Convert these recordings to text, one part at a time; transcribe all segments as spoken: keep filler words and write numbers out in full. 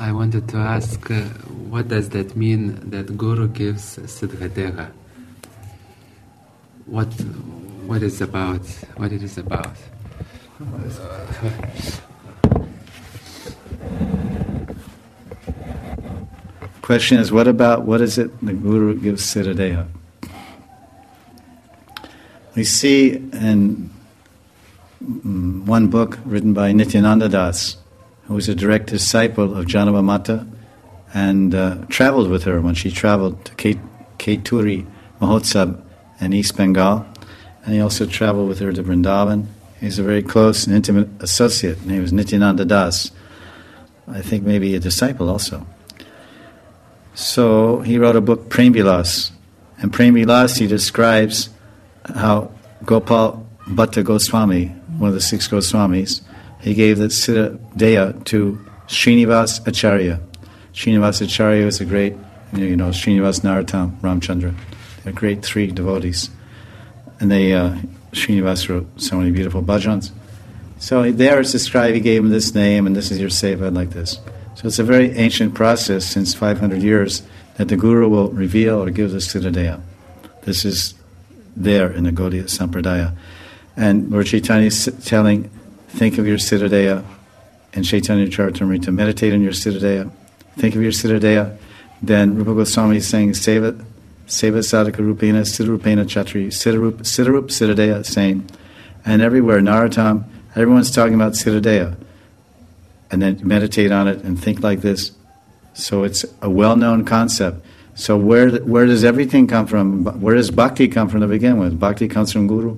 I wanted to ask, uh, what does that mean that Guru gives Siddhadeha? What, what is about? What it is about? Question is, what about, what is it the Guru gives Siddhadeha? We see in one book written by Nityananda Das, who was a direct disciple of Janava Mata and uh, traveled with her when she traveled to Keturi Mahotsav in East Bengal. And he also traveled with her to Vrindavan. He's a very close and intimate associate. His name was Nityananda Das. I think maybe a disciple also. So he wrote a book, Prem Vilas. And Prem Vilas, he describes how Gopal Bhatta Goswami, one of the six Goswamis, he gave the Siddhadeha to Srinivas Acharya. Srinivas Acharya was a great, you know, Srinivas Narottam, Ramchandra. They're great three devotees. And they, uh, Srinivas wrote so many beautiful bhajans. So there it's described, he gave him this name, and this is your seva, like this. So it's a very ancient process, since five hundred years, that the Guru will reveal or give the Siddhadeha. This is there in the Gaudiya Sampradaya. And Lord Chaitanya is telling, think of your Siddhadeha, and Chaitanya Charitamrita, meditate on your Siddhadeha, think of your Siddhadeha. Then Rupa Goswami is saying, Seva, Seva Sadhaka Rupena, Siddharupena Chatri, Siddharup, Siddharup Siddhadeha, saying, and everywhere, Narottam, everyone's talking about Siddhadeha. And then meditate on it and think like this. So it's a well-known concept. So where where does everything come from? Where does bhakti come from to begin with? Bhakti comes from Guru.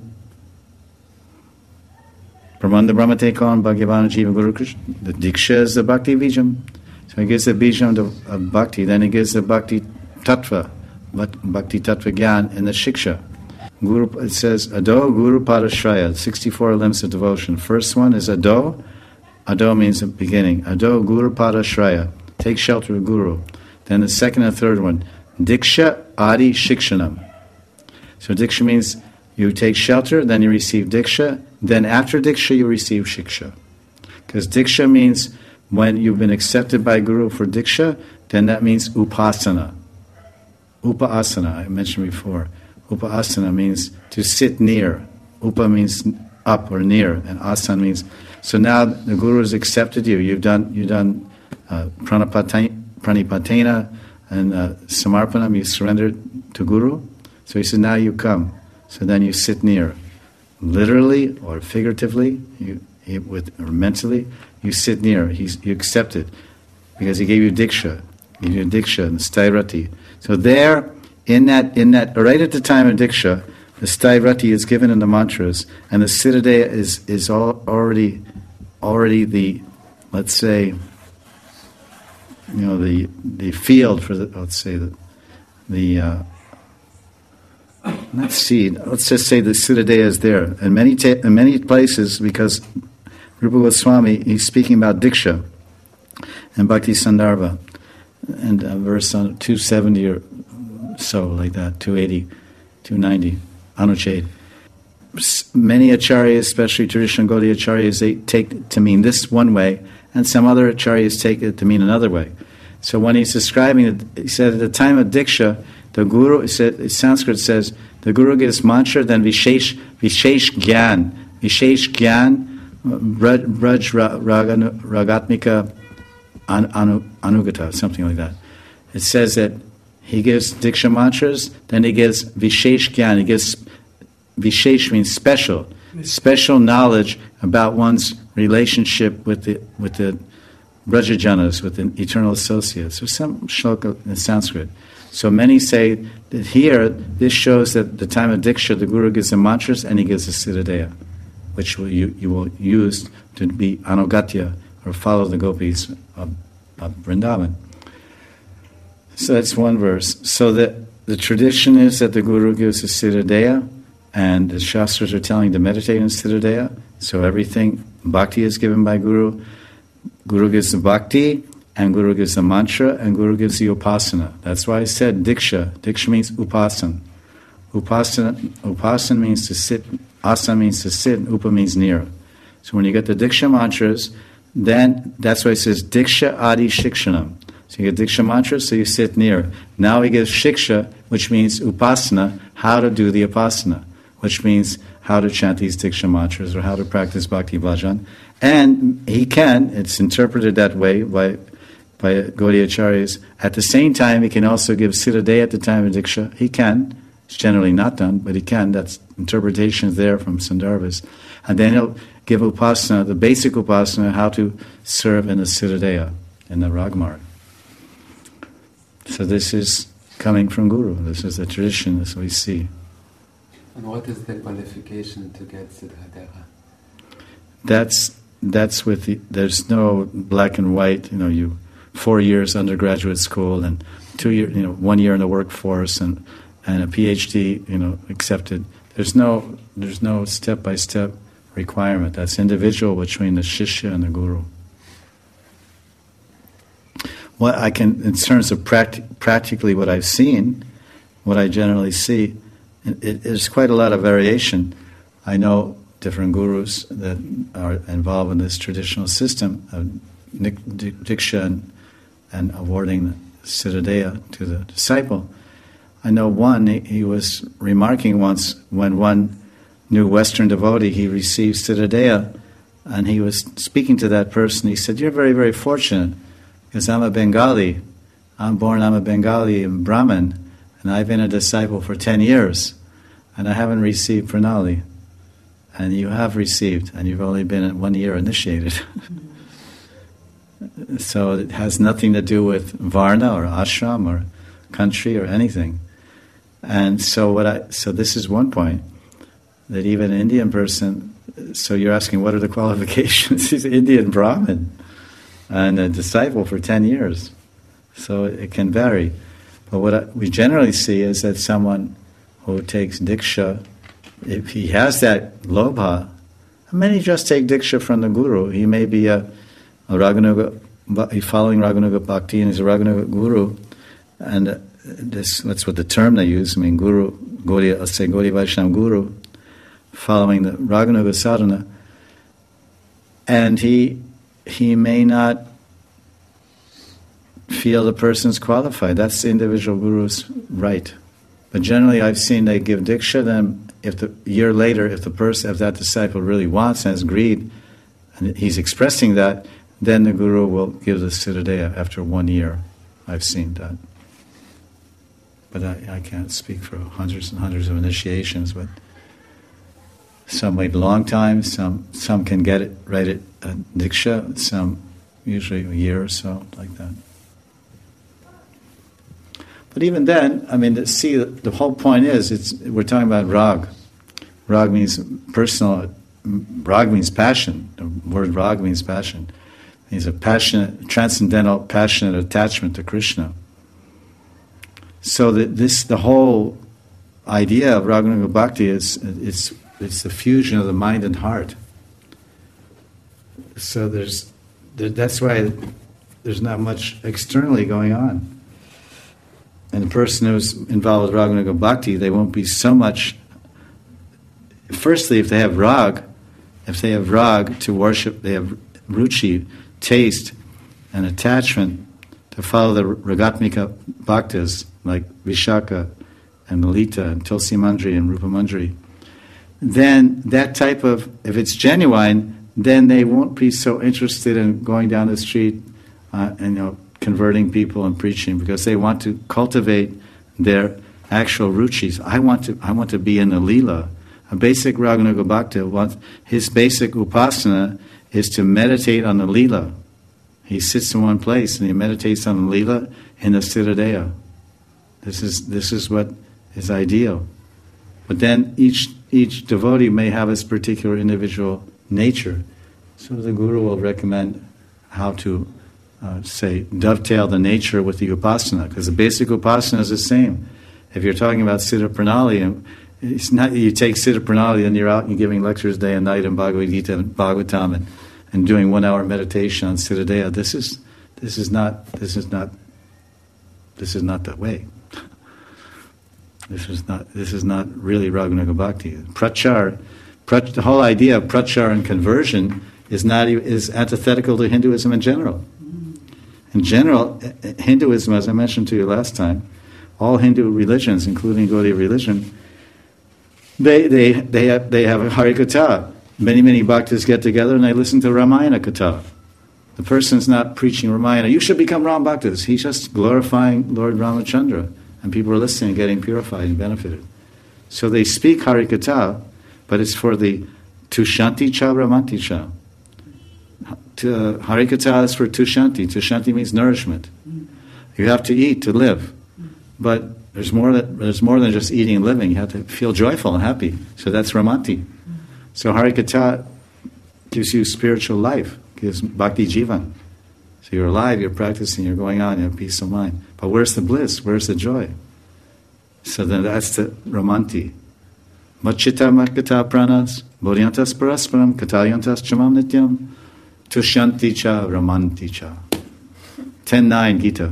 Brahmanda Brahmate Kaun Bhagavana Jiva Guru Krishna. The Diksha is the Bhakti Bijam. So he gives the Bijam of Bhakti. Then he gives the Bhakti Tattva, Bhakti Tattva Gyan in the Shiksha. Guru, it says, Ado Guru Padashraya, sixty-four limbs of devotion. First one is Ado. Ado means the beginning. Ado Guru Padashraya. Take shelter of Guru. Then the second and third one, Diksha Adi Shikshanam. So Diksha means you take shelter, then you receive Diksha, then after Diksha you receive Shiksha. Because Diksha means when you've been accepted by Guru for Diksha, then that means Upasana. Upasana, I mentioned before. Upasana means to sit near. Upa means up or near, and asana means... So now the Guru has accepted you. You've done you've done uh, pranipatena, pranipatena and uh, samarpanam. You surrendered to Guru. So he said, now you come. So then you sit near, literally or figuratively, you, you with or mentally. You sit near. He's you accept it because he gave you diksha. He gave you diksha and stairati. So there, in that in that right at the time of diksha, the stairati is given in the mantras, and the Siddhadeha is is all, already already the, let's say, you know, the the field for the, let's say the the uh, not seed. Let's just say the Siddhadeha is there in many ta- in many places, because Rupa Goswami, he's speaking about diksha and Bhakti Sandarbha, and uh, verse on two seventy or so, like that, two eighty, two ninety. Anuchad. Many acharyas, especially traditional Gaudiya acharyas, they take it to mean this one way, and some other acharyas take it to mean another way. So when he's describing it, he said at the time of Diksha, the Guru, he said, Sanskrit says, the Guru gives mantra, then Vishesh, Vishesh Gyan, Vishesh Gyan, Braj Ragatmika Anugata, something like that. It says that he gives Diksha mantras, then he gives Vishesh Gyan, he gives, Vishesh means special, special knowledge about one's relationship with the with the Brajajanas, with the eternal associates. There's some shloka in Sanskrit. So many say that here, this shows that the time of Diksha, the Guru gives the mantras and he gives the Siddhadeha, which will you, you will use to be Anugatya, or follow the gopis of, of Vrindavan. So that's one verse. So the, the tradition is that the Guru gives the Siddhadeha, and the Shastras are telling to meditate on Siddhadeha. So everything, Bhakti is given by Guru. Guru gives the Bhakti, and Guru gives the mantra, and Guru gives the Upasana. That's why I said Diksha. Diksha means Upasana. Upasana, Upasana means to sit, Asana means to sit, and Upa means near. So when you get the Diksha mantras, then that's why it says Diksha Adi Shikshanam. So you get Diksha mantra, so you sit near. Now he gives Shiksha, which means Upasana, how to do the Upasana, which means how to chant these Diksha mantras or how to practice Bhakti Bhajan. And he can, it's interpreted that way by by Gaudiya Acharyas. At the same time, he can also give Siddhadeha at the time of Diksha. He can. It's generally not done, but he can. That's interpretations there from Sandarbhas. And then he'll give Upasana, the basic Upasana, how to serve in the Siddhadeha, in the Ragmarg. So this is coming from Guru. This is the tradition, as we see. And what is the qualification to get Siddhadeha? That's that's with the, there's no black and white. You know, you four years undergraduate school and two year, you know, one year in the workforce and and a PhD, you know, accepted. There's no there's no step by step requirement. That's individual between the shishya and the guru. What I can, in terms of practi- practically what I've seen, what I generally see, it, it is quite a lot of variation. I know different gurus that are involved in this traditional system of diksha and, and awarding the siddhadeha to the disciple. I know one, he, he was remarking once when one new Western devotee, he received siddhadeha, and he was speaking to that person. He said, "You're very, very fortunate, because I'm a Bengali. I'm born, I'm a Bengali Brahmin, and I've been a disciple for ten years, and I haven't received pranali. And you have received, and you've only been one year initiated." So it has nothing to do with varna or ashram or country or anything. And so what I so this is one point, that even an Indian person, so you're asking what are the qualifications? He's an Indian Brahmin and a disciple for ten years. So it can vary. But what I, we generally see is that someone who takes diksha, if he has that lobha, many just take diksha from the guru. He may be a, a Raganuga, following Raganuga Bhakti, and he's a Raganuga guru. And uh, this that's what the term they use. I mean, guru, Gaudiya, let's say Gaudiya Vaishnava guru, following the Raganuga sadhana. And he he may not feel the person's qualified. That's the individual guru's right. But generally I've seen they give diksha, then if the year later, if the person, if that disciple really wants and has greed, and he's expressing that, then the guru will give the siddhadeha after one year. I've seen that. But I, I can't speak for hundreds and hundreds of initiations, but some wait a long time, some some can get it right at uh, diksha, some usually a year or so, like that. But even then, I mean, to see, the whole point is, it's we're talking about rag. Rag means personal, rag means passion. The word rag means passion. It means a passionate, transcendental, passionate attachment to Krishna. So that this, the whole idea of Raganuga Bhakti is, it's, it's the fusion of the mind and heart. So there's, there, that's why there's not much externally going on. And the person who's involved with Raganuga Bhakti, they won't be so much. Firstly, if they have rag, if they have rag to worship, they have ruchi, taste, and attachment to follow the Ragatmika Bhaktas like Vishaka and Lalita and Tulsi Mandri and Rupa Mandri, then that type of, if it's genuine, then they won't be so interested in going down the street uh, and you know, converting people and preaching, because they want to cultivate their actual ruchis. I want to I want to be in the lila. A basic Raganuga Bhakta wants, his basic upasana is to meditate on the lila. He sits in one place and he meditates on the lila in the siddhadeha. This is this is what is ideal. But then each each devotee may have his particular individual nature. So the guru will recommend how to Uh, say, dovetail the nature with the upasana, because the basic upasana is the same. If you're talking about Siddha Pranali, and it's not you take Siddha Pranali and you're out and you're giving lectures day and night in Bhagavad Gita and Bhagavatam and, and doing one hour meditation on Siddhadeha. This is this is not this is not this is not that way. This is not this is not really Raganuga Bhakti. Prachar, prach, the whole idea of prachar and conversion is not e- is antithetical to Hinduism in general. In general, Hinduism, as I mentioned to you last time, all Hindu religions, including Gaudiya religion, they they they have they have a Harikatha. Many many bhaktas get together and they listen to Ramayana Katha. The person's not preaching Ramayana. You should become Ram Bhaktas. He's just glorifying Lord Ramachandra, and people are listening, getting purified and benefited. So they speak Harikatha, but it's for the Tushanti Cha Ramanti Cha. To, uh, Harikatha is for Tushanti. Tushanti means nourishment. You have to eat to live, but there's more that there's more than just eating and living. You have to feel joyful and happy. So that's Ramanti. So Harikatha gives you spiritual life, gives Bhakti Jivan. So you're alive, you're practicing, you're going on, you have peace of mind. But where's the bliss? Where's the joy? So then that's the Ramanti. Machita Makata Pranas, Bodhyantas Parasparam, Katayantas Chamam Nityam, Tushanti Cha Ramanti Cha. ten nine Gita.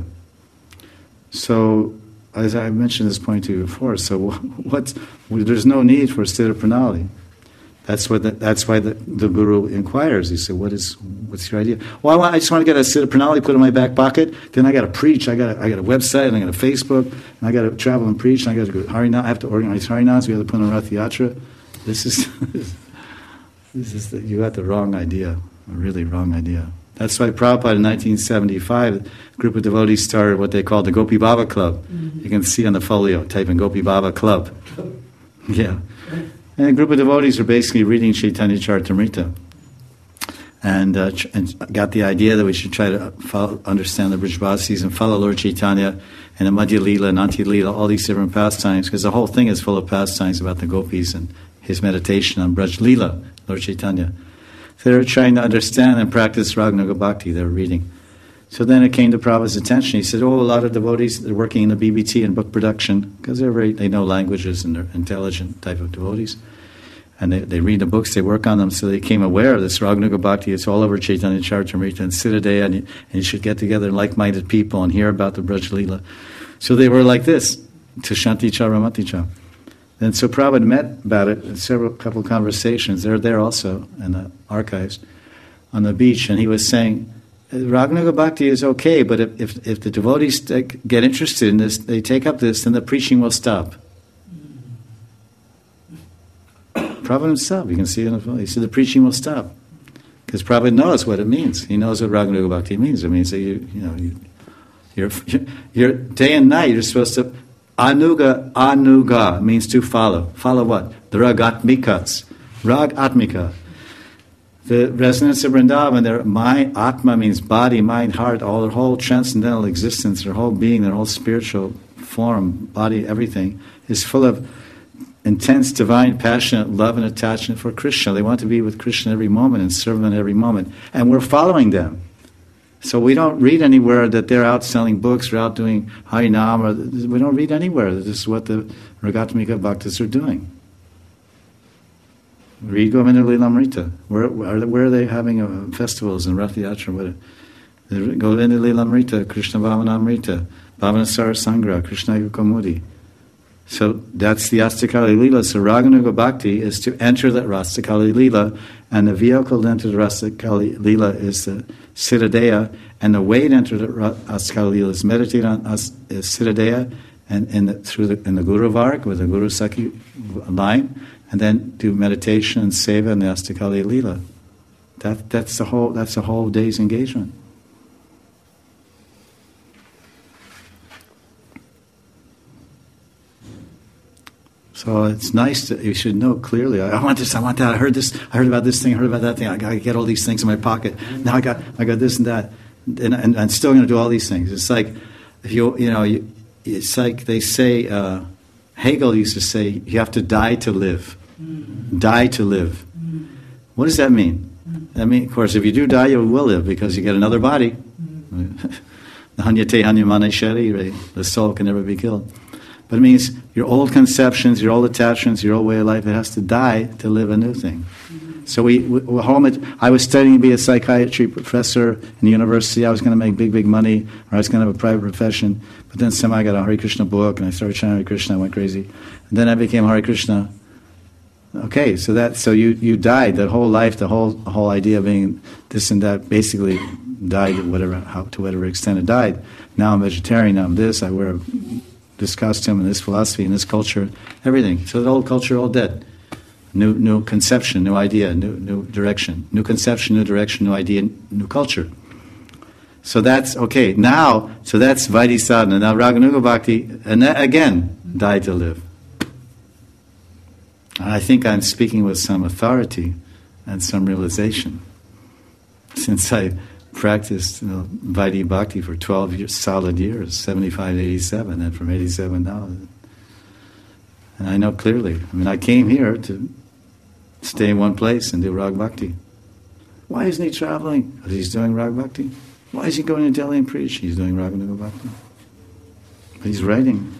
So, as I mentioned this point to you before, so what's, there's no need for Sthira Pranali. That's what. The, that's why the, the guru inquires. He said, "What is? What's your idea?" Well, I, want, I just want to get a Sthira Pranali put in my back pocket. Then I got to preach. I got. I got a website and I got a Facebook. And I got to travel and preach. And I got to go Harinam. I have to organize Harinams. We have to put on Rath Yatra. This is. This is. The, you got the wrong idea. A really wrong idea. That's why Prabhupada in nineteen seventy-five, a group of devotees started what they called the Gopi Baba Club. Mm-hmm. You can see on the folio. Type in Gopi Baba Club. Yeah. And a group of devotees are basically reading Chaitanya Charitamrita, and, uh, ch- and got the idea that we should try to follow, understand the Brijvasis and follow Lord Chaitanya and the Madhya Leela and Antya Leela, all these different pastimes, because the whole thing is full of pastimes about the gopis and his meditation on Braj Leela, Lord Chaitanya. So they were trying to understand and practice Raganuga Bhakti. They were reading. So then it came to Prabhupada's attention. He said, "Oh, a lot of devotees they're working in the B B T and book production because they're very they know languages and they're intelligent type of devotees, and they, they read the books, they work on them. So they became aware of this Raganuga Bhakti. It's all over Chaitanya Charitamrita and Siddhadeya, and, and you should get together like-minded people and hear about the Braj Leela." So they were like this, Tushanti Cha Ramanti Cha. And so Prabhupada met about it in several couple of conversations. They're there also in the archives on the beach, and he was saying, Raganuga Bhakti is okay, but if, if, if the devotees take, get interested in this, they take up this, then the preaching will stop. Prabhupada himself, you can see it in the film, he said the preaching will stop. Because Prabhupada knows what it means. He knows what Raganuga Bhakti means. It means that you, you know, you, you're, you're day and night, you're supposed to, anuga, anuga means to follow. Follow what? The ragatmikas. Ragatmika. The residents of Vrindavan, their mind, Atma means body, mind, heart, all their whole transcendental existence, their whole being, their whole spiritual form, body, everything, is full of intense, divine, passionate love and attachment for Krishna. They want to be with Krishna every moment and serve him at every moment. And we're following them. So we don't read anywhere that they're out selling books or out doing Harinam. Or, we don't read anywhere that this is what the Ragatmika Bhaktas are doing. Read Govinda Lilamrita. Where, where, where are they having uh, festivals in Rath Yatra? Govinda Lilamrita, Krishna Bhavanamrita, Bhavanasara Sangra, Krishna Yukamudi. So that's the Astakali Leela. So Raganuga Bhakti is to enter the Rastakali Leela, and the vehicle to enter the Rastakali Leela is the Siddhadeya, and the way to enter the Rastakali Leela is meditate on is Siddhadeya, and in the, through the, in the Guru Varg with the Guru Sakhi line, and then do meditation and seva in the Astakali Leela. That that's the whole that's the whole day's engagement. So it's nice that you should know clearly. I want this, I want that. I heard this. I heard about this thing. I heard about that thing. I got to get all these things in my pocket. Now I got I got this and that, and, and I'm still going to do all these things. It's like if you you know you, it's like they say. Uh, Hegel used to say, you have to die to live. Mm. Die to live. Mm. What does that mean? Mm. I mean, of course, if you do die, you will live because you get another body. Mm. The soul can never be killed. But it means your old conceptions, your old attachments, your old way of life, it has to die to live a new thing. Mm. So we, we home at, I was studying to be a psychiatry professor in the university. I was going to make big, big money, or I was going to have a private profession. But then somehow I got a Hare Krishna book, and I started chanting Hare Krishna. I went crazy. And then I became Hare Krishna. Okay, so that so you, you died. That whole life, the whole whole idea of being this and that, basically died. Whatever, how to whatever extent it died. Now I'm vegetarian. Now I'm this. I wear this costume and this philosophy and this culture. Everything. So the old culture all dead. New new conception, new idea, new new direction. New conception, new direction, new idea, new culture. So that's okay. Now, so that's Vaidhi sadhana. Now Raganuga Bhakti, and that, again, die to live. I think I'm speaking with some authority and some realization, since I practiced you know, Vaidhi Bhakti for twelve years, solid years, seventy-five to eighty-seven, and from eighty-seven now. And I know clearly. I mean, I came here to stay in one place and do Rag Bhakti. Why isn't he traveling? Because he's doing Rag Bhakti. Why is he going to Delhi and preach? He's doing Raganuga Bhakti. But he's writing.